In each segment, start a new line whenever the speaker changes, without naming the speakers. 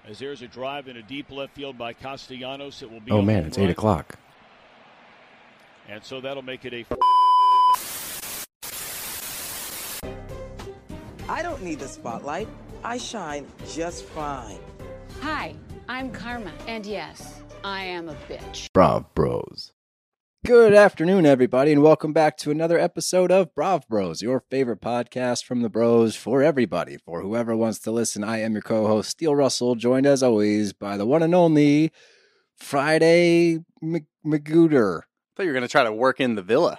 As there's a drive in a deep left field by Castellanos, it will be.
Oh man, it's 8 o'clock.
And so that'll make it a.
I don't need the spotlight. I shine just fine.
Hi, I'm Karma, and yes, I am a bitch.
Brav Bros. Good afternoon, everybody, and welcome back to another episode of Brav Bros, your favorite podcast from the bros for everybody, for whoever wants to listen. I am your co-host, Steele Russell, joined as always by the one and only Friday Magooter.
I thought you were going to try to work in the villa.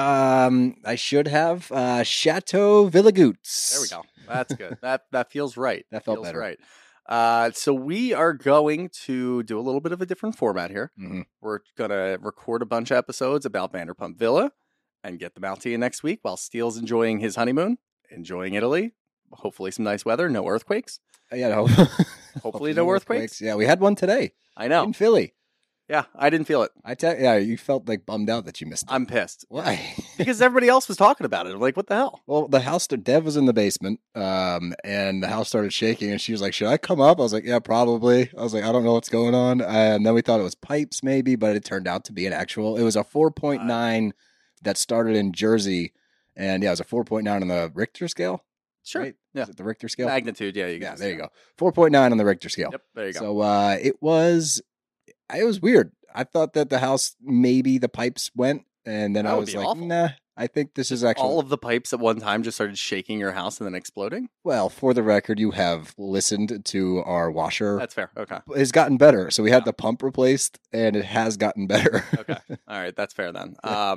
I should have Chateau Villagoots.
There we go. That's good. That feels right.
That felt
feels
better.
Right. So we are going to do a little bit of a different format here.
Mm-hmm.
We're going to record a bunch of episodes about Vanderpump Villa and get them out to you next week while Steele's enjoying his honeymoon, enjoying Italy, hopefully some nice weather, no earthquakes.
Yeah, no.
Hopefully no earthquakes.
Yeah, we had one today.
I know.
In Philly.
Yeah, I didn't feel it.
Yeah, you felt like bummed out that you missed it.
I'm pissed.
Why?
Because everybody else was talking about it. I'm like, what the hell?
Well, the house, Dev was in the basement, and the house started shaking, and she was like, should I come up? I was like, yeah, probably. I was like, I don't know what's going on. And then we thought it was pipes maybe, but it turned out to be it was a 4.9 that started in Jersey, and yeah, it was a 4.9 on the Richter scale.
Sure.
Right?
Yeah.
Is it the Richter scale?
Magnitude, yeah.
Yeah, there you go. 4.9 on the Richter scale.
Yep, there you go.
So it was weird. I thought that the house, maybe the pipes went, and then
That
I
would
was
be
like,
awful.
nah, I think this is actually...
All of the pipes at one time just started shaking your house and then exploding?
Well, for the record, you have listened to our washer.
That's fair. Okay.
It's gotten better. So we had the pump replaced, and it has gotten better.
Okay. All right. That's fair then.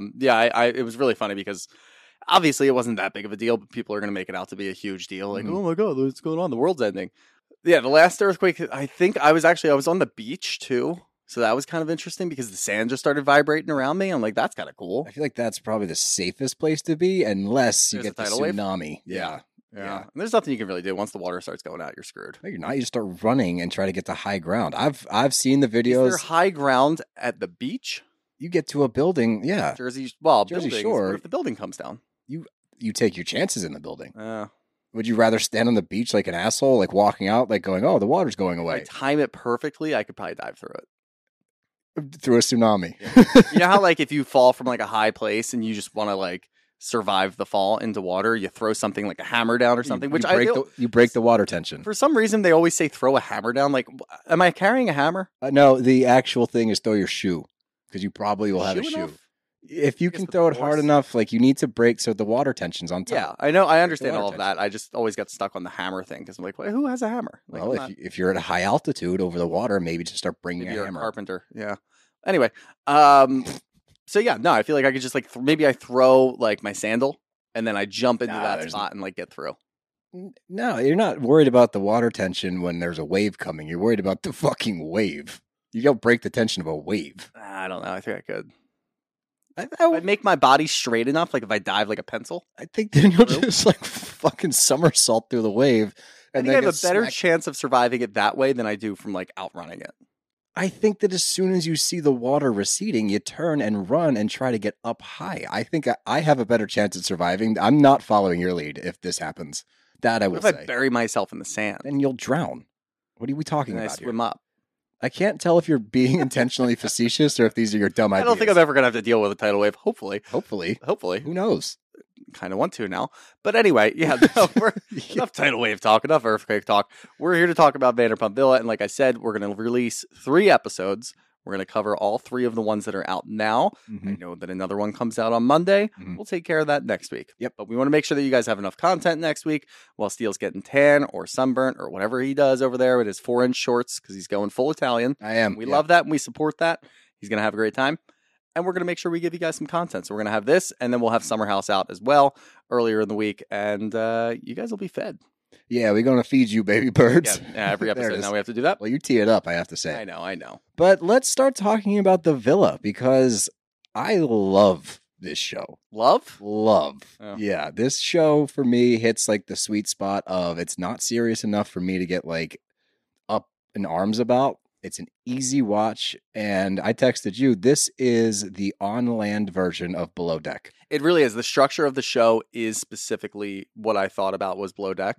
It was really funny because obviously it wasn't that big of a deal, but people are going to make it out to be a huge deal. Like, oh my God, what's going on? The world's ending. Yeah, the last earthquake, I think I was on the beach too. So that was kind of interesting because the sand just started vibrating around me. I'm like, that's kind of cool.
I feel like that's probably the safest place to be, unless you
There's
get the
a tidal wave?
tsunami.
Yeah.
Yeah.
And there's nothing you can really do. Once the water starts going out, you're screwed.
No, you're not. You just start running and try to get to high ground. I've seen the
Is
videos.
there high ground at the beach?
You get to a building, yeah.
Jersey
Jersey
buildings.
Shore.
What if the building comes down?
You take your chances in the building.
Uh,
Would you rather stand on the beach like an asshole, like walking out, like going, oh, the water's going
if I
away
time it perfectly, I could probably dive through it.
through a tsunami?
You know how like if you fall from like a high place and you just want to like survive the fall into water, you throw something like a hammer down or something, which
you break the water tension.
for some reason they always say throw a hammer down. Like, am I carrying a hammer?
No, the actual thing is throw your shoe, because you probably will have a shoe.
enough?
If you
I guess
can
with
throw it
the
hard
force.
enough, like you need to break so the water tension's on top.
Yeah, I know. I understand
water
all of that. I just always got stuck on the hammer thing because I'm like, well, who has a hammer? Like,
Well,
I'm not-
if you're at a high altitude over the water, maybe just start bringing
maybe
a
you're a
hammer.
carpenter. Yeah. Anyway, so yeah, no, I feel like I could just like maybe I throw like my sandal and then I jump into
Nah,
that
there's
spot and like get through.
No, you're not worried about the water tension when there's a wave coming. You're worried about the fucking wave. You don't break the tension of a wave.
I don't know. I think I could.
I
If I make my body straight enough, like if I dive like a pencil,
think then you'll
True.
just like fucking somersault through the wave.
I
And
think I
then
have a
get
better
smacked.
chance of surviving it that way than I do from like outrunning it.
I think that as soon as you see the water receding, you turn and run and try to get up high. I think I have a better chance at surviving. I'm not following your lead if this happens. That I will
What if I
say.
bury myself in the sand
Then you'll drown. What are we talking
and I
about
swim
here?
up?
I can't tell if you're being intentionally facetious or if these are your dumb
I
ideas.
don't think I'm ever gonna have to deal with a tidal wave. Hopefully,
Hopefully. Who knows?
kind of want to now. But anyway, yeah, no, enough tidal wave talk, enough earthquake talk. We're here to talk about Vanderpump Villa, and like I said, we're going to release 3 episodes. We're going to cover all 3 of the ones that are out now.
Mhm.
I know that another one comes out on Monday.
Mhm.
We'll take care of that next week.
Yep.
But we want to make sure that you guys have enough content next week while Steele's getting tan or sunburnt or whatever he does over there with his 4-inch shorts because he's going full Italian.
I am.
We
yeah.
love that and we support that. He's going to have a great time. And we're going to make sure we give you guys some content. So we're going to have this, and then we'll have Summer House out as well earlier in the week. And you guys will be fed.
Yeah, we're going to feed you, baby birds.
Yeah, every
There it
episode
is.
now we have to do that.
Well, you tee it up, I have to say.
I know.
But let's start talking about the villa, because I love this show.
Love?
Love.
Oh.
Yeah, this show for me hits like the sweet spot of it's not serious enough for me to get like up in arms about. It's an easy watch, and I texted you, this is the on-land version of Below Deck.
It really is. The structure of the show is specifically what I thought about was Below Deck.
Mhm.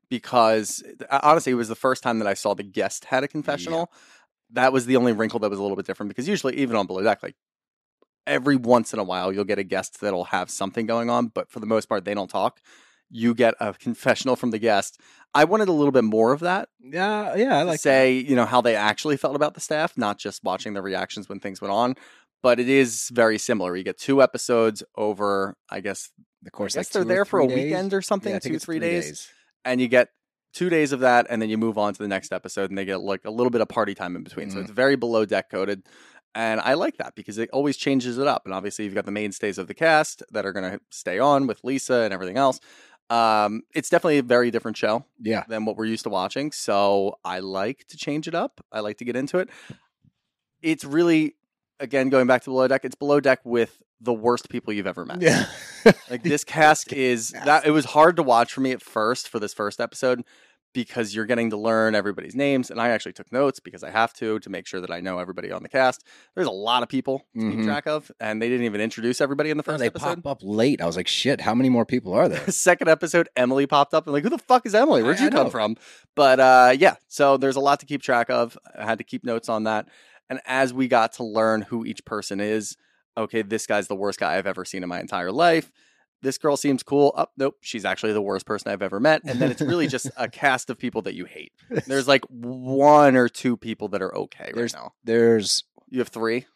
because honestly, it was the first time that I saw the guest had a confessional. That was the only wrinkle that was a little bit different, because usually, even on Below Deck, like every once in a while, you'll get a guest that'll have something going on, but for the most part, they don't talk. You get a confessional from the guest. I wanted a little bit more of that.
Yeah, I like
say, how they actually felt about the staff, not just watching the reactions when things went on. But it is very similar. You get 2 episodes over, I guess,
the course.
I guess
like
they're there for a
3 days?
weekend or something,
Yeah, I think
2,
it's
3 days. And you get 2 days of that, and then you move on to the next episode, and they get like a little bit of party time in between. So it's very Below Deck coded. And I like that because it always changes it up. And obviously, you've got the mainstays of the cast that are going to stay on with Lisa and everything else. It's definitely a very different show than what we're used to watching. So I like to change it up. I like to get into it. It's really, again, going back to Below Deck, it's Below Deck with the worst people you've ever met.
Yeah.
Like this cast is that it was hard to watch for me at first for this first episode, because you're getting to learn everybody's names. And I actually took notes because I have to make sure that I know everybody on the cast. There's a lot of people to keep track of, and they didn't even introduce everybody in the first episode.
They pop up late. I was like, shit, how many more people are there?
Second episode, Emily popped up. I'm like, who the fuck is Emily? Where'd you come from? But yeah, so there's a lot to keep track of. I had to keep notes on that. And as we got to learn who each person is, okay, this guy's the worst guy I've ever seen in my entire life. This girl seems cool. Oh, nope, she's actually the worst person I've ever met. And then it's really just a cast of people that you hate. There's like 1 or 2 people that are okay right now.
You
have 3?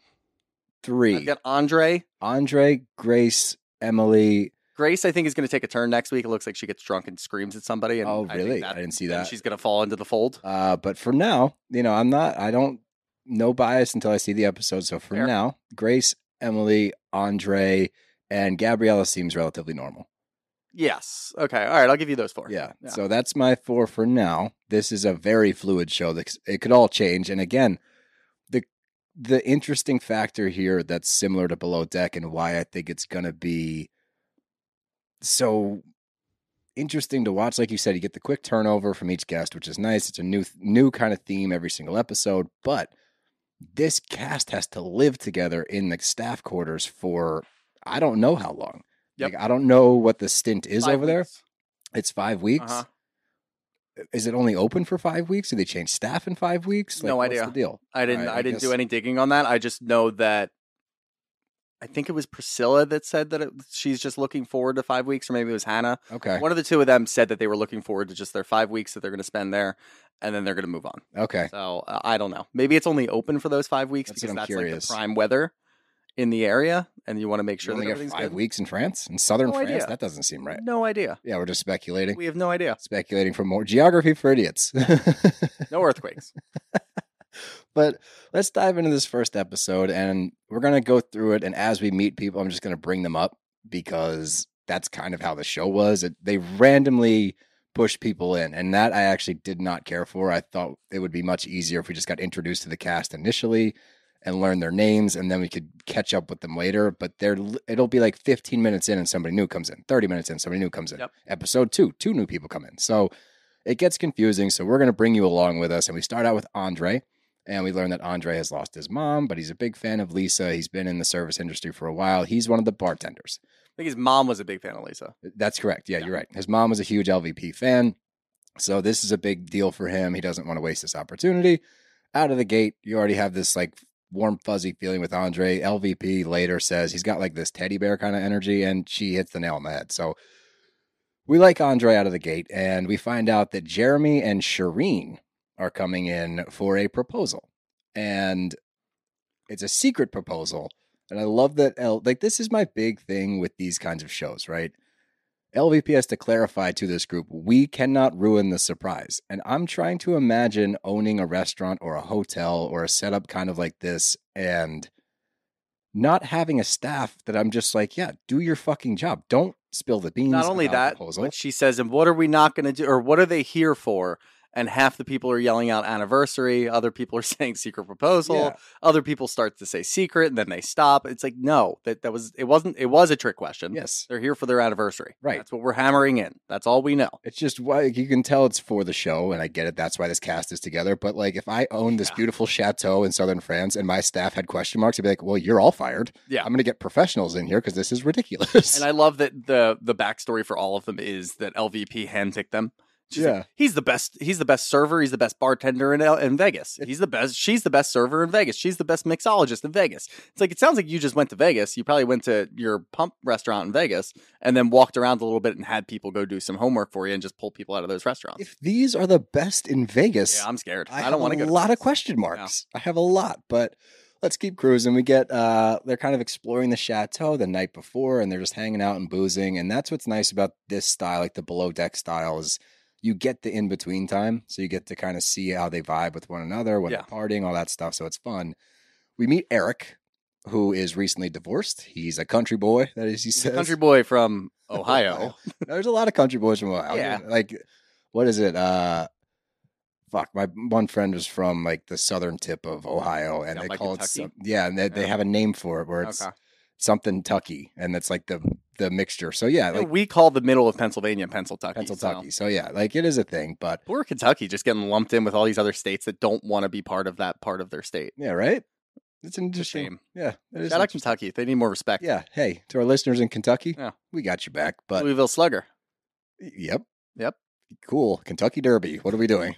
3.
I've got Andre,
Grace, Emily.
Grace, I think, is going to take a turn next week. It looks like she gets drunk and screams at somebody. And
oh, really? I didn't see that.
She's going to fall into the fold.
But for now, I don't no bias until I see the episode. So for now, Grace, Emily, Andre, and Gabriella seems relatively normal.
Yes. Okay. All right. I'll give you those 4.
Yeah. So that's my 4 for now. This is a very fluid show. It could all change. And again, the interesting factor here that's similar to Below Deck and why I think it's going to be so interesting to watch. Like you said, you get the quick turnover from each guest, which is nice. It's a new kind of theme every single episode. But this cast has to live together in the staff quarters for I don't know how long. Yep. Like, I don't know what the stint is
5
over
weeks.
There. It's 5 weeks.
Uh-huh.
Is it only open for 5 weeks? Do they change staff in 5 weeks? Like,
no idea.
What's the deal?
I didn't do any digging on that. I just know that I think it was Priscilla that said that she's just looking forward to 5 weeks, or maybe it was Hannah.
Okay.
One of the 2 of them said that they were looking forward to just their 5 weeks that they're going to spend there, and then they're going to move on.
Okay.
So I don't know. Maybe it's only open for those 5 weeks because that's
curious.
Like the prime weather in the area, and you want to make sure that everything's
5
good.
weeks in France? In southern France?
Idea.
That doesn't seem right.
No idea.
Yeah, we're just speculating.
We have no idea.
Speculating for more geography for idiots.
No earthquakes.
But let's dive into this first episode, and we're going to go through it, and as we meet people, I'm just going to bring them up because that's kind of how the show was. They randomly push people in, and that I actually did not care for. I thought it would be much easier if we just got introduced to the cast initially and learn their names, and then we could catch up with them later. But it'll be like 15 minutes in and somebody new comes in. 30 minutes in, somebody new comes in.
Yep.
Episode 2, 2 new people come in. So it gets confusing. So we're going to bring you along with us. And we start out with Andre, and we learn that Andre has lost his mom, but he's a big fan of Lisa. He's been in the service industry for a while. He's one of the bartenders.
I think his mom was a big fan of Lisa.
That's correct. Yeah, you're right. His mom was a huge LVP fan. So this is a big deal for him. He doesn't want to waste this opportunity. Out of the gate, you already have this like warm, fuzzy feeling with Andre. LVP later says he's got like this teddy bear kind of energy, and she hits the nail on the head. So we like Andre out of the gate, and we find out that Jeremy and Shireen are coming in for a proposal. And it's a secret proposal. And I love that, this is my big thing with these kinds of shows, right? LVP has to clarify to this group, we cannot ruin the surprise. And I'm trying to imagine owning a restaurant or a hotel or a setup kind of like this and not having a staff that I'm just like, yeah, do your fucking job. Don't spill the beans.
Not only that, but she says, and what are we not going to do? Or what are they here for? And half the people are yelling out anniversary. Other people are saying secret proposal.
Yeah.
Other people start to say secret, and then they stop. It's like, no, it was a trick question.
Yes.
They're here for their anniversary.
Right.
That's what we're hammering in. That's all we know.
It's just why you can tell it's for the show, and I get it. That's why this cast is together. But like, if I owned this beautiful chateau in southern France and my staff had question marks, I'd be like, well, you're all fired.
Yeah.
I'm going to get professionals in here because this is ridiculous.
And I love that the backstory for all of them is that LVP handpicked them. She's
Yeah.
like, he's the best server. He's the best bartender in Vegas. He's the best. She's the best server in Vegas. She's the best mixologist in Vegas. It's like, it sounds like you just went to Vegas. You probably went to your pump restaurant in Vegas and then walked around a little bit and had people go do some homework for you and just pull people out of those restaurants.
If these are the best in Vegas,
Yeah, I'm scared.
I
don't want to go.
A lot of question marks. I have a lot, but let's keep cruising. We get they're kind of exploring the chateau the night before, and they're just hanging out and boozing. And that's what's nice about this style, like the below deck style, is you get the in between time, so you get to kind of see how they vibe with one another when they're partying, all that stuff. So it's fun. We meet Eric, who is recently divorced. He's a country boy. That is, he says,
Country boy from Ohio.
There's a lot of country boys from Ohio.
Yeah.
Like, what is it? Fuck, my one friend was from like the southern tip of Ohio, and
Down
they
by
call
Kentucky?
it they have a name for it where it's something Tucky, and it's like the mixture. So yeah, like
we call the middle of Pennsylvania Pennsyltucky.
So yeah, like it is a thing, but
poor Kentucky just getting lumped in with all these other states that don't want to be part of that part of their state.
yeah, right. It's an interesting.
Shame.
Yeah, it is
Shout out
interesting.
Kentucky. They need more respect.
Yeah, hey, to our listeners in Kentucky,
Yeah.
we got your back. But
Louisville Slugger.
yep,
Yep.
cool. Kentucky Derby. What are we doing?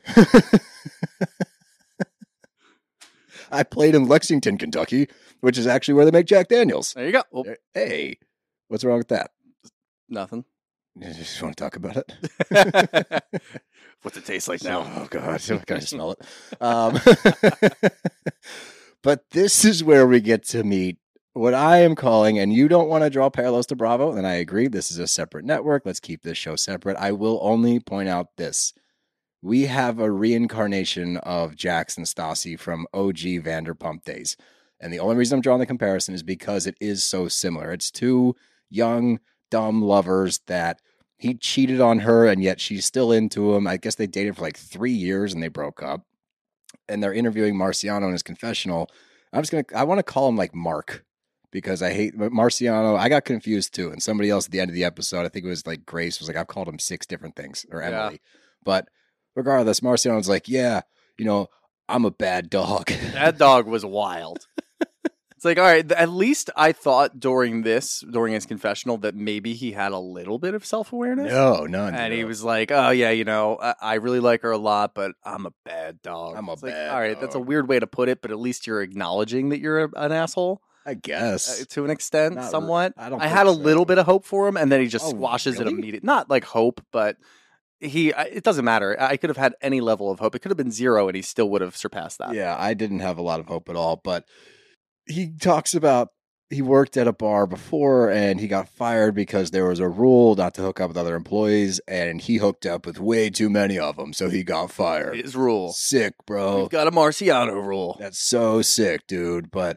I played in Lexington, Kentucky, which is actually where they make Jack Daniels.
There you go. Well,
Hey, what's wrong with that?
nothing.
You just want to talk about it?
What's it taste like now?
Oh, God. Can I smell it? But this is where we get to meet what I am calling, and you don't want to draw parallels to Bravo, and I agree. This is a separate network. Let's keep this show separate. I will only point out this. We have a reincarnation of Jax and Stassi from OG Vanderpump days. And the only reason I'm drawing the comparison is because it is so similar. It's two young, dumb lovers that he cheated on her, and yet she's still into him. I guess they dated for like 3 years and they broke up. And they're interviewing Marciano in his confessional. I want to call him like Mark, because I hate Marciano. I got confused too. And somebody else at the end of the episode, I think it was like Grace, was like, I've called him 6 different things, or Emily. But regardless, Marciano's like, yeah, I'm a bad dog.
That dog was wild. It's like, all right, at least I thought during his confessional that maybe he had a little bit of self-awareness.
No, none.
And he was like, oh, yeah, I really like her a lot, but I'm a bad dog.
I'm a
It's like,
bad
all right, that's a
dog.
weird way to put it, but at least you're acknowledging that you're an asshole
I guess.
to an extent,
Not
somewhat.
I don't
I
think
had a
so.
little bit of hope for him, and then he just
Oh,
squashes it
really?
immediately. Not like hope, but it doesn't matter. I could have had any level of hope. It could have been 0, and he still would have surpassed that.
Yeah, I didn't have a lot of hope at all, but he talks about he worked at a bar before and he got fired because there was a rule not to hook up with other employees, and he hooked up with way too many of them, so he got fired.
His rule.
Sick, bro.
We've got a Marciano rule.
That's so sick, dude. But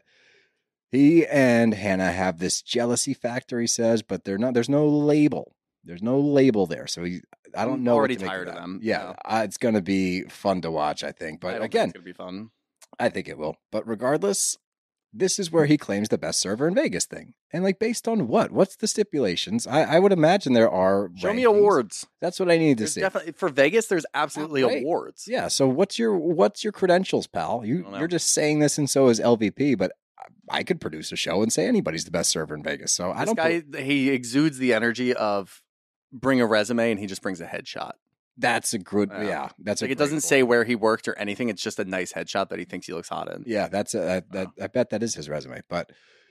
he and Hannah have this jealousy factor, he says, but they're not. There's no label. There's no label there, so I don't
I'm
know.
already
what to make
tired of
that.
them,
Yeah, it's gonna be fun to watch, I think.
I
But
don't think
again,
it's gonna be fun.
I think it will. But regardless, this is where he claims the best server in Vegas thing. And like, based on what? What's the stipulations? I would imagine there are.
Show me
rankings.
awards.
That's what I need to
There's
see.
definitely for Vegas. There's absolutely
Right.
awards.
Yeah. So what's your credentials, pal?
don't know.
You're just saying this, and so is LVP. But I could produce a show and say anybody's the best server in Vegas. So I
This
don't.
guy, he exudes the energy of bring a resume, and he just brings a headshot.
That's a good.
Yeah.
Yeah. That's
Like
a
it doesn't
great
say
point.
where he worked or anything. It's just a nice headshot that he thinks he looks hot in.
Yeah. That's I bet that is his resume. But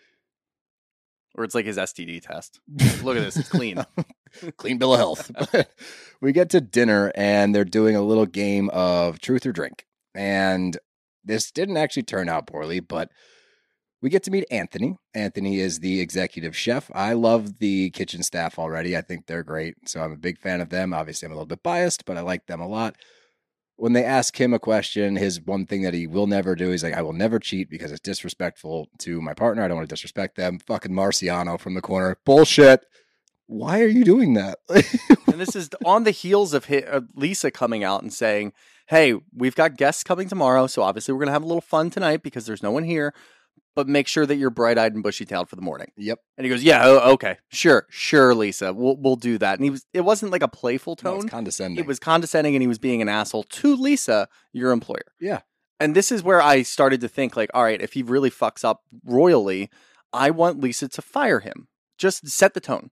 Or it's like his STD test. Look at this. It's clean.
clean bill of health. But we get to dinner and they're doing a little game of truth or drink. And this didn't actually turn out poorly, but we get to meet Anthony. Anthony is the executive chef. I love the kitchen staff already. I think they're great. So I'm a big fan of them. Obviously, I'm a little bit biased, but I like them a lot. When they ask him a question, his one thing that he will never do, he's like, I will never cheat because it's disrespectful to my partner. I don't want to disrespect them. Fucking Marciano from the corner. Bullshit. Why are you doing that?
And this is on the heels of Lisa coming out and saying, hey, we've got guests coming tomorrow. So obviously we're going to have a little fun tonight because there's no one here. But make sure that you're bright-eyed and bushy-tailed for the morning.
Yep.
And he goes, yeah, okay. Sure, Lisa. We'll do that. And it wasn't like a playful
No,
tone.
it's condescending.
It was condescending, and he was being an asshole to Lisa, your employer.
Yeah.
And this is where I started to think, like, all right, if he really fucks up royally, I want Lisa to fire him. Just set the tone.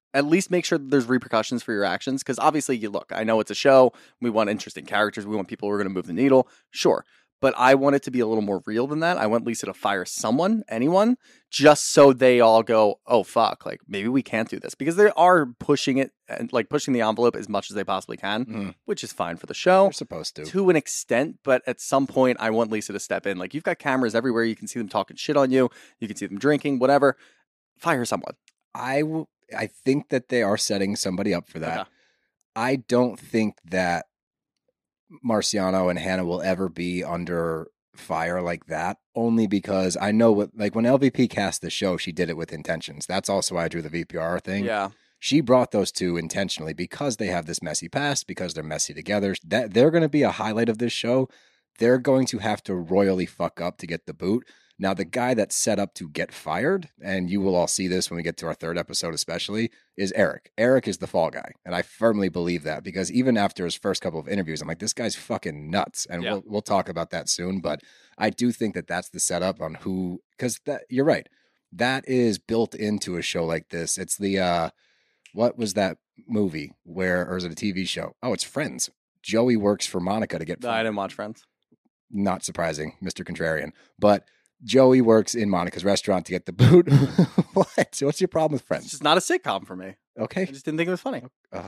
at least make sure that there's repercussions for your actions. Because obviously, I know it's a show. We want interesting characters. We want people who are going to move the needle. Sure. But I want it to be a little more real than that. I want Lisa to fire anyone, just so they all go, oh, fuck, like maybe we can't do this. Because they are pushing it and like pushing the envelope as much as they possibly can, which is fine for the show.
They're supposed to
an extent. But at some point, I want Lisa to step in. Like, you've got cameras everywhere. You can see them talking shit on you. You can see them drinking, whatever. Fire someone.
I think that they are setting somebody up for that.
Yeah.
I don't think that Marciano and Hannah will ever be under fire like that, only because I know when LVP cast the show, she did it with intentions. That's also why I drew the VPR thing.
Yeah.
She brought those two intentionally because they have this messy past, because they're messy together. That they're going to be a highlight of this show. They're going to have to royally fuck up to get the boot. Now, the guy that's set up to get fired, and you will all see this when we get to our third episode especially, is Eric. Eric is the fall guy, and I firmly believe that, because even after his first couple of interviews, I'm like, this guy's fucking nuts, and we'll talk about that soon, but I do think that that's the setup on who, because you're right, that is built into a show like this. It's the, what was that movie or is it a TV show? Oh, it's Friends. Joey works for Monica to get fired.
I didn't watch Friends.
Not surprising, Mr. Contrarian, but Joey works in Monica's restaurant to get the boot. What? What's your problem with Friends?
It's just not a sitcom for me.
Okay.
I just didn't think it was funny.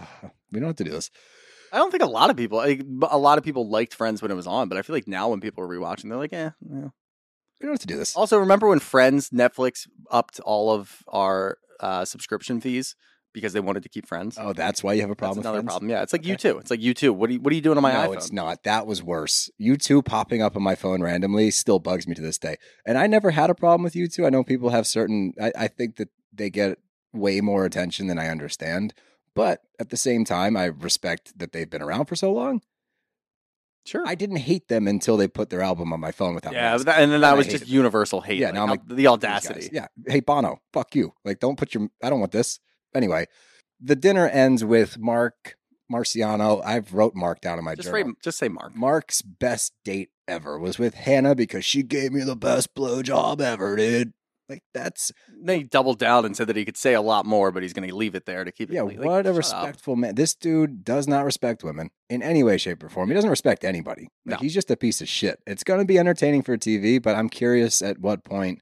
We don't have to do this.
I don't think a lot of people liked Friends when it was on, but I feel like now when people are rewatching, they're like, yeah.
We don't have to do this.
Also, remember when Friends, Netflix upped all of our subscription fees because they wanted to keep Friends?
Oh, that's why you have a problem with
another
Friends?
problem. Yeah, it's like U2. It's like U2. What are you doing on my iPhone?
No, it's not. That was worse. U2 popping up on my phone randomly still bugs me to this day. And I never had a problem with U2. I know people have I think that they get way more attention than I understand. But at the same time, I respect that they've been around for so long.
Sure.
I didn't hate them until they put their album on my phone without
and then that was just universal hate.
Yeah, now I'm like,
the audacity.
Yeah. Hey, Bono, fuck you. Like, don't put I don't want this. Anyway, the dinner ends with Marciano. I've wrote Mark down in my journal.
Just say Mark.
Mark's best date ever was with Hannah because she gave me the best blowjob ever, dude. Like,
Then he doubled down and said that he could say a lot more, but he's going to leave it there to keep it.
Yeah, what a respectful man. This dude does not respect women in any way, shape, or form. He doesn't respect anybody. Like, he's just a piece of shit. It's going to be entertaining for TV, but I'm curious at what point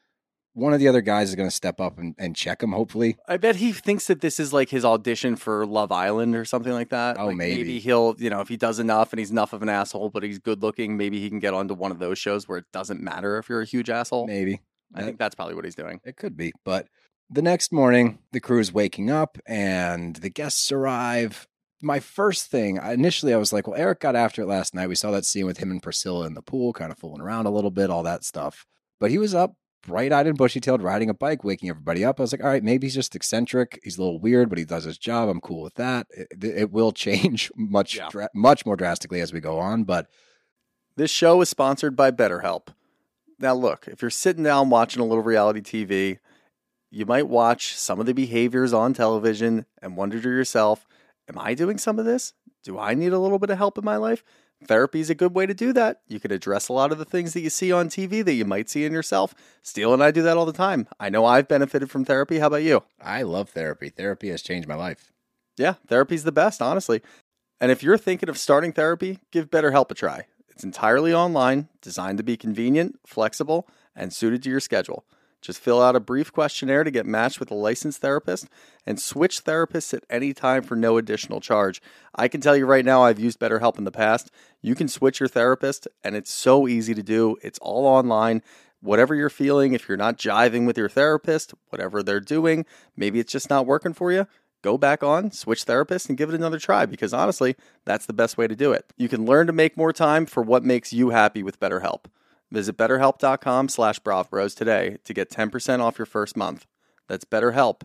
one of the other guys is going to step up and check him, hopefully.
I bet he thinks that this is like his audition for Love Island or something like that.
Oh,
like
maybe
he'll, if he does enough and he's enough of an asshole, but he's good looking, maybe he can get onto one of those shows where it doesn't matter if you're a huge asshole.
Maybe.
I think that's probably what he's doing.
It could be. But the next morning, the crew is waking up and the guests arrive. My first thing, initially I was like, well, Eric got after it last night. We saw that scene with him and Priscilla in the pool, kind of fooling around a little bit, all that stuff. But he was up, bright-eyed and bushy-tailed, riding a bike, waking everybody up. I was like, all right, maybe he's just eccentric. He's a little weird, but he does his job. I'm cool with that. It will change much more drastically as we go on. But
this show is sponsored by BetterHelp. Now, look, if you're sitting down watching a little reality TV, you might watch some of the behaviors on television and wonder to yourself, am I doing some of this? Do I need a little bit of help in my life? Therapy is a good way to do that. You can address a lot of the things that you see on TV that you might see in yourself. Steele and I do that all the time. I know I've benefited from therapy. How about you?
I love therapy. Therapy has changed my life.
Yeah, therapy's the best, honestly. And if you're thinking of starting therapy, give BetterHelp a try. It's entirely online, designed to be convenient, flexible, and suited to your schedule. Just fill out a brief questionnaire to get matched with a licensed therapist and switch therapists at any time for no additional charge. I can tell you right now, I've used BetterHelp in the past. You can switch your therapist, and it's so easy to do. It's all online. Whatever you're feeling, if you're not jiving with your therapist, whatever they're doing, maybe it's just not working for you, go back on, switch therapists, and give it another try, because honestly, that's the best way to do it. You can learn to make more time for what makes you happy with BetterHelp. Visit BetterHelp.com/BravBros today to get 10% off your first month. That's BetterHelp,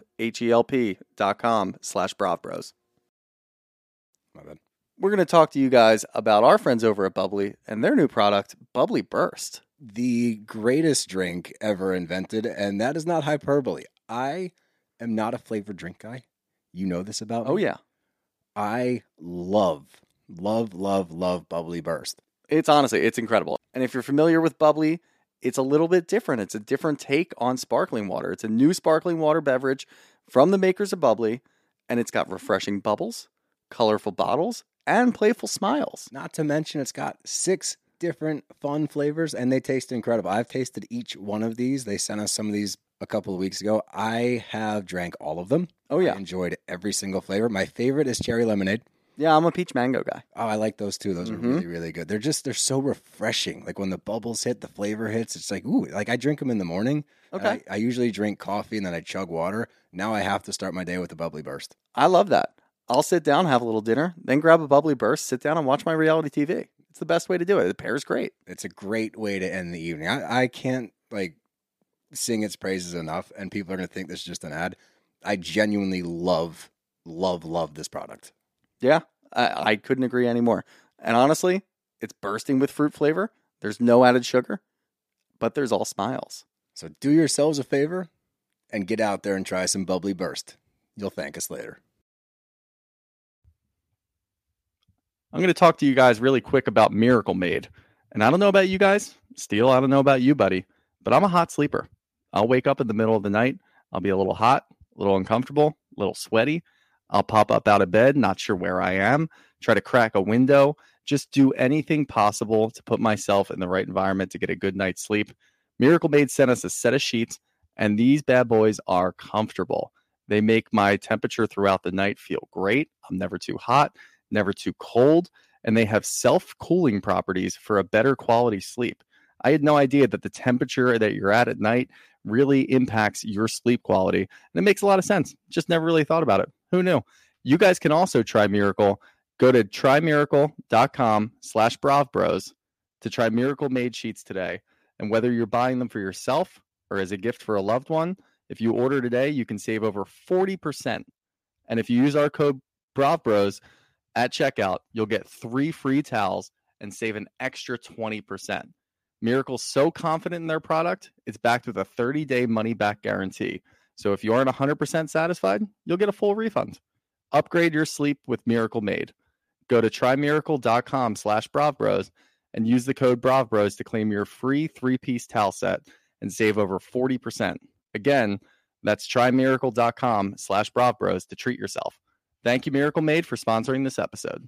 HELP.com/BravBros.
My bad.
We're going to talk to you guys about our friends over at Bubbly and their new product, Bubbly Burst.
The greatest drink ever invented, and that is not hyperbole. I am not a flavored drink guy. You know this about me.
Oh, yeah.
I love Bubbly Burst.
It's incredible. And if you're familiar with Bubbly, it's a little bit different. It's a different take on sparkling water. It's a new sparkling water beverage from the makers of Bubbly, and it's got refreshing bubbles, colorful bottles, and playful smiles.
Not to mention, it's got 6 different fun flavors, and they taste incredible. I've tasted each one of these. They sent us some of these a couple of weeks ago. I have drank all of them.
Oh, yeah.
I enjoyed every single flavor. My favorite is cherry lemonade.
Yeah, I'm a peach mango guy.
Oh, I like those too. Those are really, really good. They're so refreshing. Like when the bubbles hit, the flavor hits. It's like, ooh, like I drink them in the morning.
Okay.
I usually drink coffee and then I chug water. Now I have to start my day with a bubbly burst.
I love that. I'll sit down, have a little dinner, then grab a bubbly burst, sit down and watch my reality TV. It's the best way to do it. It pairs great.
It's a great way to end the evening. I can't like sing its praises enough, and people are going to think this is just an ad. I genuinely love this product.
Yeah, I couldn't agree anymore. And honestly, it's bursting with fruit flavor. There's no added sugar, but there's all smiles.
So do yourselves a favor and get out there and try some Bubbly Burst. You'll thank us later.
I'm going to talk to you guys really quick about Miracle Made. And I don't know about you guys, Steele, I don't know about you, buddy, but I'm a hot sleeper. I'll wake up in the middle of the night. I'll be a little hot, a little uncomfortable, a little sweaty. I'll pop up out of bed, not sure where I am, try to crack a window, just do anything possible to put myself in the right environment to get a good night's sleep. Miracle Made sent us a set of sheets, and these bad boys are comfortable. They make my temperature throughout the night feel great. I'm never too hot, never too cold, and they have self-cooling properties for a better quality sleep. I had no idea that the temperature that you're at night really impacts your sleep quality, and it makes a lot of sense. Just never really thought about it. Who knew? You guys can also try Miracle. Go to trymiracle.com/bravbros to try Miracle Made sheets today. And whether you're buying them for yourself or as a gift for a loved one, if you order today, you can save over 40%. And if you use our code BravBros at checkout, you'll get 3 free towels and save an extra 20%. Miracle's so confident in their product, it's backed with a 30-day money-back guarantee. So if you aren't 100% satisfied, you'll get a full refund. Upgrade your sleep with Miracle Made. Go to trymiracle.com/bravbros and use the code BravBros to claim your free 3-piece towel set and save over 40%. Again, that's trymiracle.com/bravbros to treat yourself. Thank you, Miracle Made, for sponsoring this episode.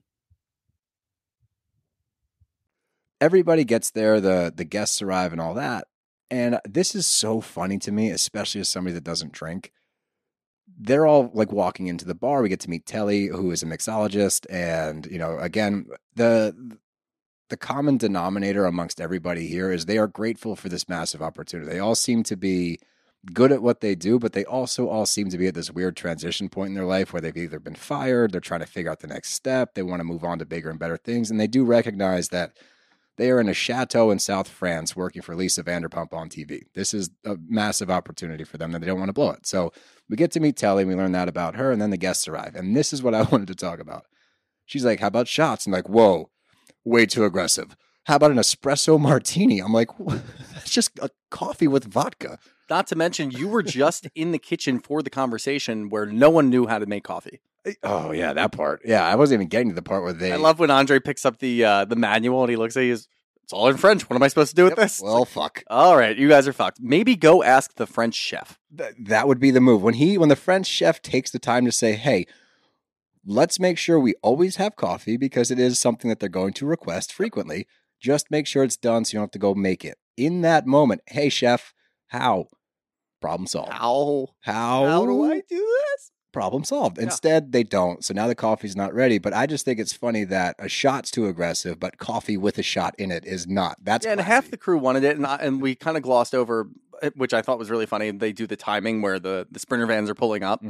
Everybody gets there, the guests arrive and all that. And this is so funny to me, especially as somebody that doesn't drink. They're all like walking into the bar. We get to meet Telly, who is a mixologist. And, you know, again, the common denominator amongst everybody here is they are grateful for this massive opportunity. They all seem to be good at what they do, but they also all seem to be at this weird transition point in their life where they've either been fired, they're trying to figure out the next step, they want to move on to bigger and better things. And they do recognize that they are in a chateau in South France working for Lisa Vanderpump on TV. This is a massive opportunity for them that they don't want to blow it. So we get to meet Telly, we learn that about her, and then the guests arrive. And this is what I wanted to talk about. She's like, how about shots? I'm like, whoa, way too aggressive. How about an espresso martini? I'm like, that's just a coffee with vodka.
Not to mention, you were just in the kitchen for the conversation where no one knew how to make coffee.
Oh, yeah, that part. Yeah, I wasn't even getting to the part where they...
I love when Andre picks up the manual and he looks at you, it's all in French. What am I supposed to do with this?
Well, fuck.
All right, you guys are fucked. Maybe go ask the French chef.
That would be the move. When the French chef takes the time to say, hey, let's make sure we always have coffee because it is something that they're going to request frequently. Just make sure it's done so you don't have to go make it. In that moment, hey, chef, how? Problem solved.
How do I do this?
Problem solved. Instead, they don't. So now the coffee's not ready. But I just think it's funny that a shot's too aggressive, but coffee with a shot in it is not. That's
and half the crew wanted it, and we kind of glossed over, which I thought was really funny. They do the timing where the Sprinter vans are pulling up,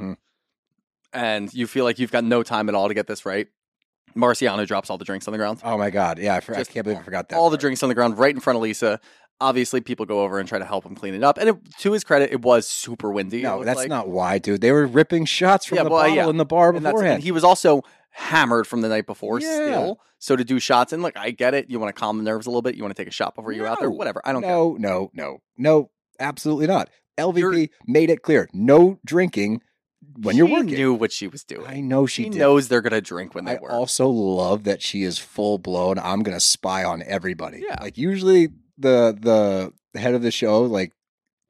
and you feel like you've got no time at all to get this right. Marciano drops all the drinks on the ground.
Oh, my God. Yeah, I can't believe I forgot that.
All the drinks on the ground right in front of Lisa. Obviously, people go over and try to help him clean it up. And to his credit, it was super windy.
No, that's not why, dude. They were ripping shots from the bottle in the bar beforehand.
And he was also hammered from the night before still. So to do shots, and look, I get it. You want to calm the nerves a little bit. You want to take a shot before you go out there. Whatever. I don't care.
No, absolutely not. LVP made it clear. No drinking when you're working.
She knew what she was doing.
I know she did.
Knows they're going to drink when they work.
I also love that she is full blown. I'm going to spy on everybody.
Yeah.
Like usually the head of the show like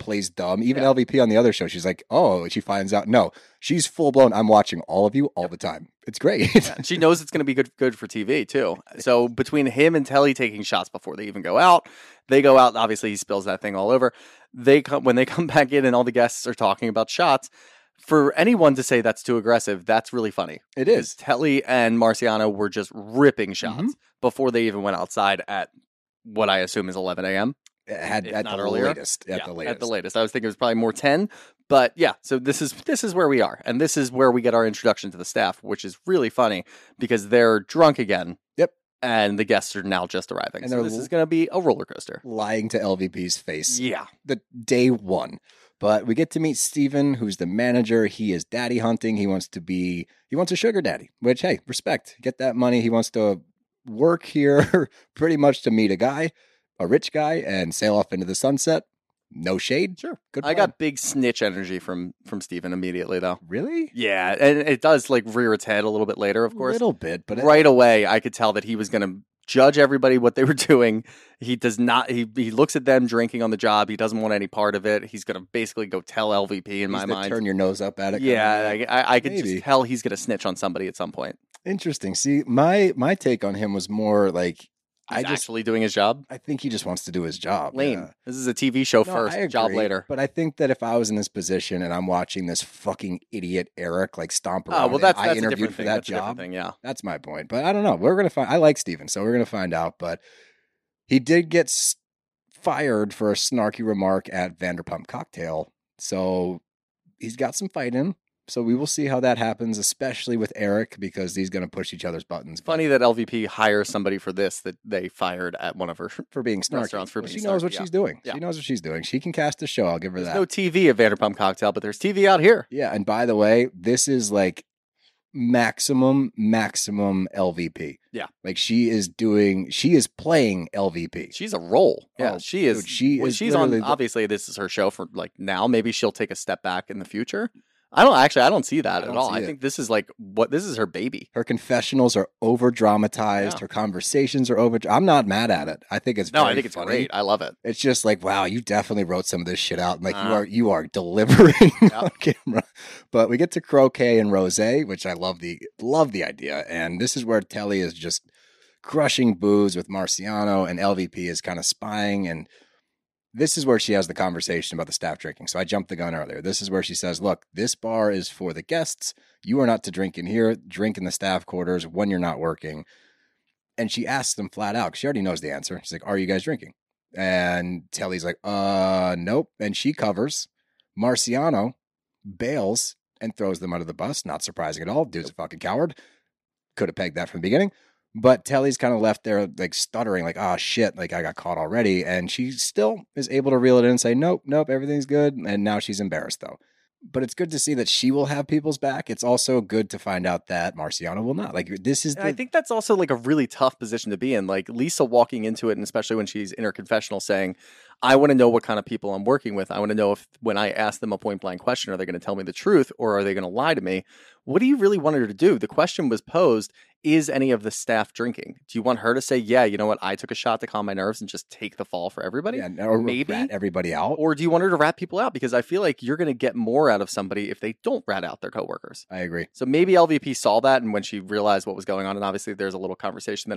plays dumb. Even LVP on the other show, she's like, oh, she finds out. No, she's full blown. I'm watching all of you all the time. It's great.
She knows it's going to be good for TV too. So between him and Telly taking shots before they even go out, they go out. Obviously, he spills that thing all over. When they come back in and all the guests are talking about shots. For anyone to say that's too aggressive, that's really funny.
It is.
Telly and Marciano were just ripping shots before they even went outside at what I assume is 11 a.m.
At the latest. At the latest.
I was thinking it was probably more 10. But yeah, so this is where we are. And this is where we get our introduction to the staff, which is really funny because they're drunk again.
Yep.
And the guests are now just arriving.
And
so this is going to be a roller coaster.
Lying to LVP's face.
Yeah.
The day one. But we get to meet Steven, who's the manager. He is daddy hunting. He wants a sugar daddy, which, hey, respect. Get that money. He wants to work here pretty much to meet a rich guy, and sail off into the sunset. No shade.
Sure.
Good
I
plan.
got big snitch energy from Steven immediately, though.
Really?
Yeah. And it does like rear its head a little bit later, of course.
A little bit, but
right away, I could tell that he was going to judge everybody what they were doing. He does not. He looks at them drinking on the job. He doesn't want any part of it. He's going to basically go tell LVP in my mind.
Turn your nose up at it.
Yeah, I could just tell he's going to snitch on somebody at some point.
Interesting. See, my take on him was more like
He's actually doing his job.
I think he just wants to do his job.
Lame.
Yeah.
This is a TV show first, job later.
But I think that if I was in this position and I'm watching this fucking idiot Eric like stomp around,
that's
I
a
interviewed
different
for
thing.
that
That's
job.
a different thing, yeah.
That's my point. But I don't know. We're gonna find. I like Steven, so we're gonna find out. But he did get fired for a snarky remark at Vanderpump Cocktail, so he's got some fight in. So we will see how that happens, especially with Eric, because he's going to push each other's buttons.
Funny that LVP hires somebody for this that they fired at one of her
for being snarky.
Restaurants.
She knows what she's doing. Yeah. She knows what she's doing. She can cast a show. I'll give her that.
There's no TV at Vanderpump Cocktail, but there's TV out here.
Yeah, and by the way, this is like maximum LVP.
Yeah,
like she is playing LVP.
She's a role. Yeah, she is.
Dude,
she's on. Obviously, this is her show for like now. Maybe she'll take a step back in the future. I don't see that at all. I think this is this is her baby.
Her confessionals are over dramatized. Yeah. Her conversations are over. I'm not mad at it. I think it's
I think it's great. I love it.
It's just like, wow, you definitely wrote some of this shit out. Like you are delivering on camera. But we get to Croquet and Rosé, which I love the idea. And this is where Telly is just crushing booze with Marciano, and LVP is kind of spying. And this is where she has the conversation about the staff drinking. So I jumped the gun earlier. This is where she says, look, this bar is for the guests. You are not to drink in here. Drink in the staff quarters when you're not working. And she asks them flat out, because she already knows the answer. She's like, are you guys drinking? And Telly's like, nope. And she covers. Marciano bails and throws them under the bus. Not surprising at all. Dude's a fucking coward. Could have pegged that from the beginning. But Telly's kind of left there like stuttering, like, oh shit, like I got caught already. And she still is able to reel it in and say, nope, everything's good. And now she's embarrassed though. But it's good to see that she will have people's back. It's also good to find out that Marciano will not. Like this is
I think that's also like a really tough position to be in. Like Lisa walking into it, and especially when she's in her confessional saying, I want to know what kind of people I'm working with. I want to know if when I ask them a point blank question, are they going to tell me the truth or are they going to lie to me? What do you really want her to do? The question was posed, is any of the staff drinking? Do you want her to say, yeah, you know what? I took a shot to calm my nerves and just take the fall for everybody?
Yeah, or
maybe
rat everybody out.
Or do you want her to rat people out? Because I feel like you're going to get more out of somebody if they don't rat out their coworkers.
I agree.
So maybe LVP saw that, and when she realized what was going on, and obviously there's a little conversation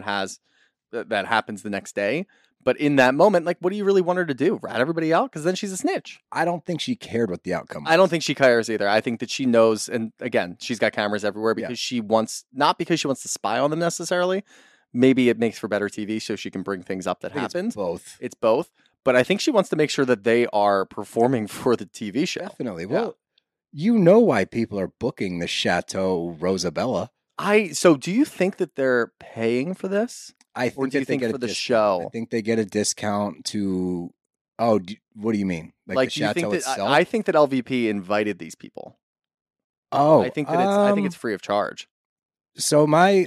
that happens the next day. But in that moment, like, what do you really want her to do? Rat everybody out? Because then she's a snitch.
I don't think she cared what the outcome was.
I don't think she cares either. I think that she knows, and again, she's got cameras everywhere because she wants, not because she wants to spy on them necessarily. Maybe it makes for better TV so she can bring things up that happened.
It's both.
It's both. But I think she wants to make sure that they are performing for the TV show.
Definitely. Well, you know why people are booking the Chateau Rosabella.
So do you think that they're paying for this?
I think
or do you think for the show?
I think they get a discount to. Oh, what do you mean?
Like
the
do you
Chateau
think that,
itself?
I think that LVP invited these people.
Oh,
I think that it's free of charge.
So my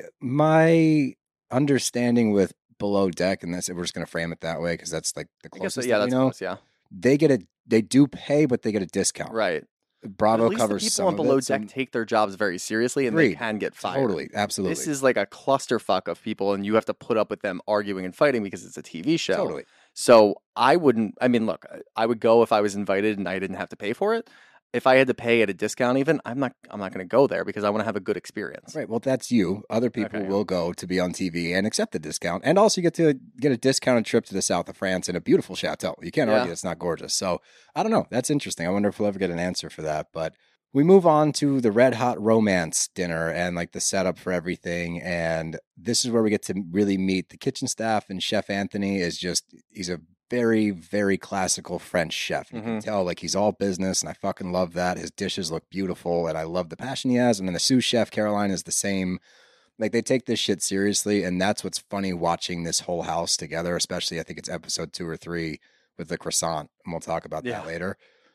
understanding with Below Deck, and this, we're just going to frame it that way because that's like the closest.
That's close. Yeah,
they do pay, but they get a discount.
Right.
Bravo
at least
covers
the people
some
on Below
of it,
Deck take their jobs very seriously, and they can get fired.
Totally, absolutely.
This is like a clusterfuck of people, and you have to put up with them arguing and fighting because it's a TV show.
Totally.
So I wouldn't. I mean, look, I would go if I was invited and I didn't have to pay for it. If I had to pay at a discount, even I'm not going to go there because I want to have a good experience.
Right. Well, that's you. Other people
Okay.
will go to be on TV and accept the discount, and also you get to get a discounted trip to the south of France in a beautiful chateau. You can't argue it's not gorgeous. So I don't know. That's interesting. I wonder if we'll ever get an answer for that. But we move on to the Red Hot Romance dinner and like the setup for everything. And this is where we get to really meet the kitchen staff. And Chef Anthony he's a very, very classical French chef. You can tell like he's all business, and I fucking love that. His dishes look beautiful, and I love the passion he has. And then the sous chef, Caroline, is the same. Like they take this shit seriously, and that's what's funny watching this whole house together, especially I think it's episode 2 or 3 with the croissant, and we'll talk about that later.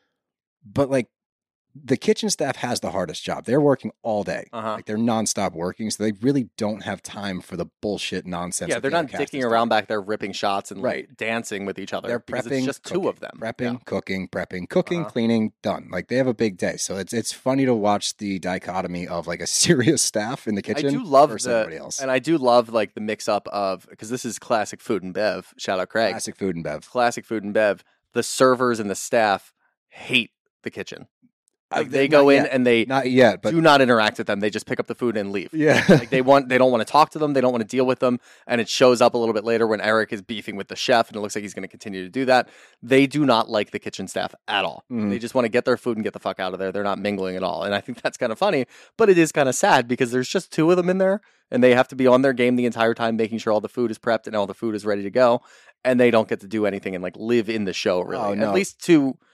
But like the kitchen staff has the hardest job. They're working all day. Like they're nonstop working, so they really don't have time for the bullshit nonsense.
Yeah, they're not dicking around back there ripping shots and like dancing with each other.
They're
because
prepping,
it's just
cooking,
two of them.
Prepping, cooking, cleaning, done. Like they have a big day. So it's funny to watch the dichotomy of like a serious staff in the kitchen.
I do love
versus everybody else.
and I do love like the mix up of, because this is classic food and bev. Shout out Craig.
Classic food and bev.
Classic food and bev. The servers and the staff hate the kitchen. Like they
Not
go in
yet.
and they
Not yet, but
do not interact with them. They just pick up the food and leave.
yeah.
Like they don't want to talk to them. They don't want to deal with them. And it shows up a little bit later when Eric is beefing with the chef, and it looks like he's going to continue to do that. They do not like the kitchen staff at all. They just want to get their food and get the fuck out of there. They're not mingling at all. And I think that's kind of funny, but it is kind of sad because there's just 2 of them in there, and they have to be on their game the entire time, making sure all the food is prepped and all the food is ready to go. And they don't get to do anything and like live in the show really.
Oh, no.
At least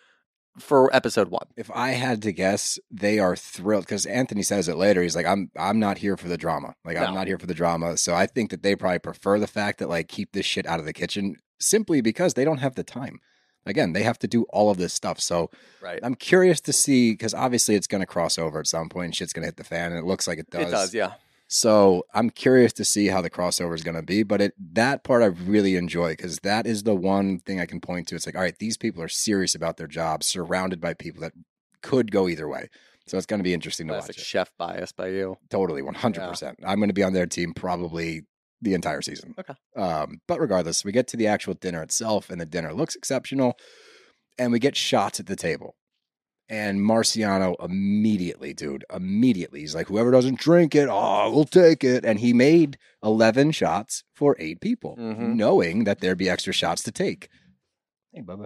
for episode 1.
If I had to guess, they are thrilled because Anthony says it later. He's like, I'm not here for the drama. Like, I'm not here for the drama. So I think that they probably prefer the fact that like keep this shit out of the kitchen simply because they don't have the time. Again, they have to do all of this stuff. So I'm curious to see, because obviously it's going to cross over at some point and shit's going to hit the fan, and it looks like it does.
It does, yeah.
So I'm curious to see how the crossover is going to be, but that part I really enjoy because that is the one thing I can point to. It's like, all right, these people are serious about their jobs, surrounded by people that could go either way. So it's going to be interesting to watch it.
Chef bias by you.
Totally, 100%. I'm going to be on their team probably the entire season.
Okay.
But regardless, we get to the actual dinner itself, and the dinner looks exceptional, and we get shots at the table. And Marciano immediately, he's like, whoever doesn't drink it, we'll take it. And he made 11 shots for 8 people, knowing that there'd be extra shots to take. Hey, Bubba.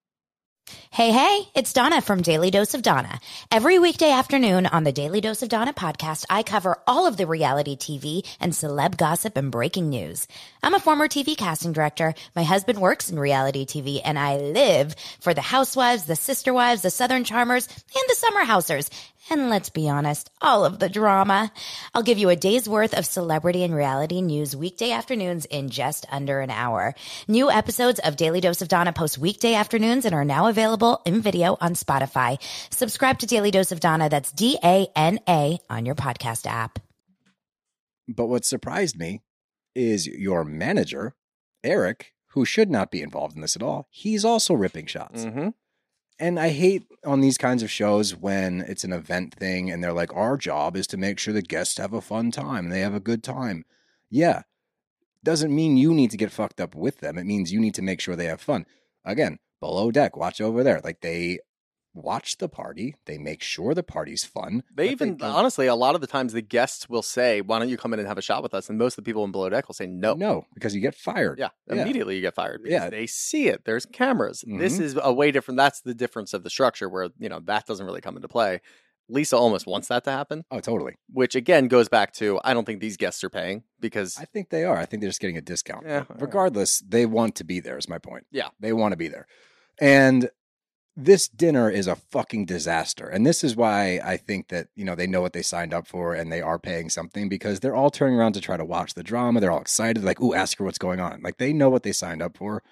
Hey, it's Donna from Daily Dose of Donna. Every weekday afternoon on the Daily Dose of Donna podcast, I cover all of the reality TV and celeb gossip and breaking news. I'm a former TV casting director. My husband works in reality TV, and I live for the Housewives, the Sister Wives, the Southern Charmers, and the Summer Housers. And let's be honest, all of the drama. I'll give you a day's worth of celebrity and reality news weekday afternoons in just under an hour. New episodes of Daily Dose of Donna post weekday afternoons and are now available in video on Spotify. Subscribe to Daily Dose of Donna. That's DANA on your podcast app.
But what surprised me is your manager, Eric, who should not be involved in this at all. He's also ripping shots. And I hate on these kinds of shows when it's an event thing and they're like, our job is to make sure the guests have a fun time and they have a good time. Yeah. Doesn't mean you need to get fucked up with them. It means you need to make sure they have fun. Again, below deck, watch over there. Like they watch the party. They make sure the party's fun.
They even, honestly, a lot of the times the guests will say, why don't you come in and have a shot with us? And most of the people in Below Deck will say no.
No, because you get fired.
Yeah, immediately you get fired.
Yeah.
They see it. There's cameras. This is a way different. That's the difference of the structure where, that doesn't really come into play. Lisa almost wants that to happen.
Oh, totally.
Which, again, goes back to, I don't think these guests are paying because...
I think they are. I think they're just getting a discount.
Yeah,
regardless, they want to be there is my point.
Yeah.
They want to be there. And... this dinner is a fucking disaster. And this is why I think that, they know what they signed up for and they are paying something because they're all turning around to try to watch the drama. They're all excited. Like, ooh, ask her what's going on. Like, they know what they signed up for.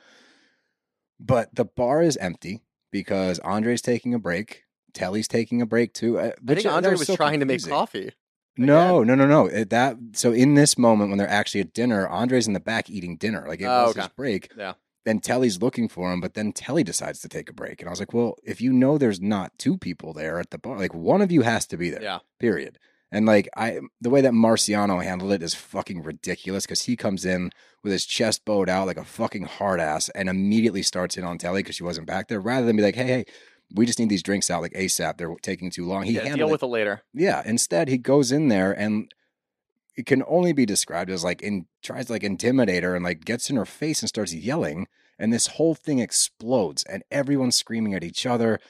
But the bar is empty because Andre's taking a break. Telly's taking a break too.
I think Andre was trying to make coffee.
No. So in this moment when they're actually at dinner, Andre's in the back eating dinner. Like, it was his break.
Yeah.
Then Telly's looking for him, but then Telly decides to take a break. And I was like, well, if you know there's not 2 people there at the bar, like one of you has to be there.
Yeah.
Period. And like the way that Marciano handled it is fucking ridiculous because he comes in with his chest bowed out like a fucking hard ass and immediately starts in on Telly because she wasn't back there, rather than be like, hey, we just need these drinks out like ASAP. They're taking too long. He
deal with it later.
Yeah. Instead, he goes in there and it can only be described as like tries to like intimidate her and like gets in her face and starts yelling. And this whole thing explodes and everyone's screaming at each other.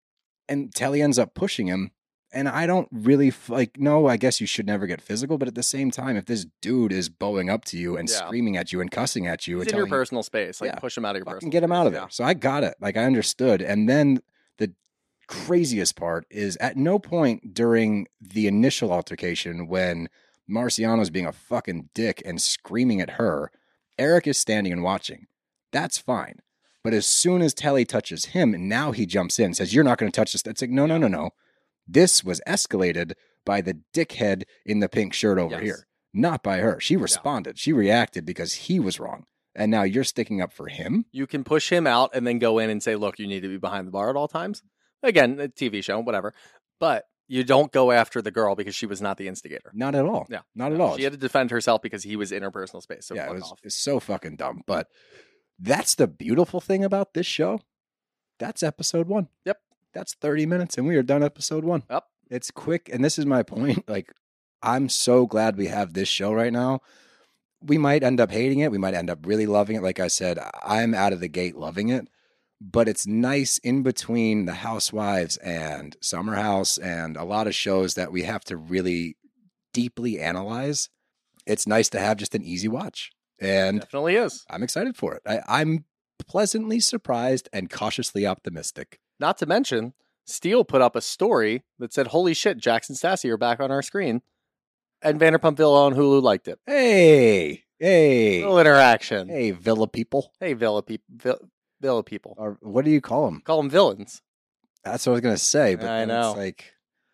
And Telly ends up pushing him. And I don't really no, I guess you should never get physical. But at the same time, if this dude is bowing up to you and screaming at you and cussing at you,
it's in your personal space. Like push him out of your personal space.
Get him out of there. So I got it. Like I understood. And then the craziest part is at no point during the initial altercation when Marciano's being a fucking dick and screaming at her, Eric is standing and watching. That's fine. But as soon as Telly touches him, now he jumps in and says, you're not going to touch this. It's like, no. This was escalated by the dickhead in the pink shirt over here, not by her. She responded. She reacted because he was wrong. And now you're sticking up for him?
You can push him out and then go in and say, look, you need to be behind the bar at all times. Again, a TV show, whatever. But you don't go after the girl because she was not the instigator.
Not at all.
Yeah.
Not at all.
She had to defend herself because he was in her personal space. So
it's so fucking dumb. But that's the beautiful thing about this show. That's episode 1.
Yep.
That's 30 minutes and we are done episode 1.
Yep.
It's quick. And this is my point. Like, I'm so glad we have this show right now. We might end up hating it. We might end up really loving it. Like I said, I'm out of the gate loving it. But it's nice in between The Housewives and Summer House and a lot of shows that we have to really deeply analyze. It's nice to have just an easy watch. And
definitely is.
I'm excited for it. I'm pleasantly surprised and cautiously optimistic.
Not to mention, Steele put up a story that said, holy shit, Jackson Stassi are back on our screen. And Vanderpump Villa on Hulu liked it.
Hey.
Little interaction.
Hey, Villa people.
Hey, Villa people.
Or what do you call them?
Call them villains.
That's what I was going to say. But
I know.
It's like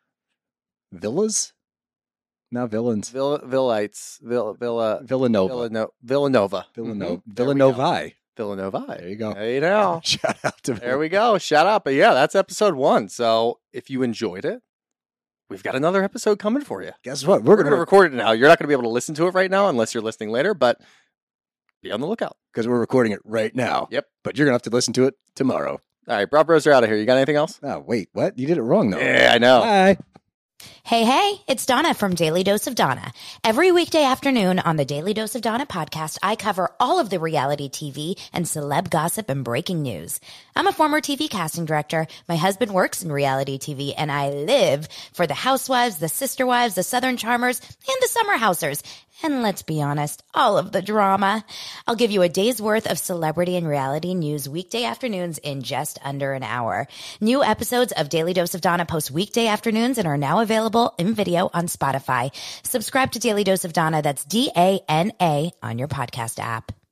villas? Not villains.
Villites.
Villanova.
Villanova.
Villanovae.
Villanovae.
There you go.
There you go.
Shout out to
There we go. Shout out. But yeah, that's episode 1. So if you enjoyed it, we've got another episode coming for you.
Guess what?
We're going to record it now. You're not going to be able to listen to it right now unless you're listening later, but be on the lookout.
Because we're recording it right now.
Yep.
But you're going to have to listen to it tomorrow.
All right, Broad Bros are out of here. You got anything else?
Oh, wait. What? You did it wrong, though.
Yeah, I know.
Bye.
Hey, it's Donna from Daily Dose of Donna. Every weekday afternoon on the Daily Dose of Donna podcast, I cover all of the reality TV and celeb gossip and breaking news. I'm a former TV casting director. My husband works in reality TV, and I live for the Housewives, the Sister Wives, the Southern Charmers, and the Summer Housers. And let's be honest, all of the drama. I'll give you a day's worth of celebrity and reality news weekday afternoons in just under an hour. New episodes of Daily Dose of Donna post weekday afternoons and are now available in video on Spotify. Subscribe to Daily Dose of Donna, that's DANA, on your podcast app.